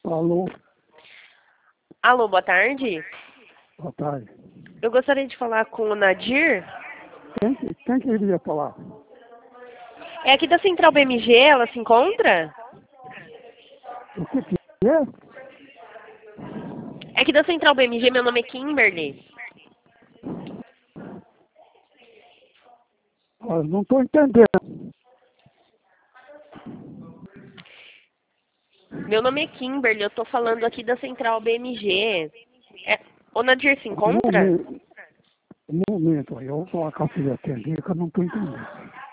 Alô, Alô, boa tarde. boa tarde. Eu gostaria de falar com o Nadir. Quem queria falar? É aqui da Central BMG, ela se encontra? O que é? É aqui da Central BMG, meu nome é Kimberly. Eu não estou entendendo. Meu nome é Kimberly, eu tô falando aqui da Central BMG. O Nadir se Um encontra? momento, um momento aí. Eu vou falar com a filha atender que eu não estou entendendo.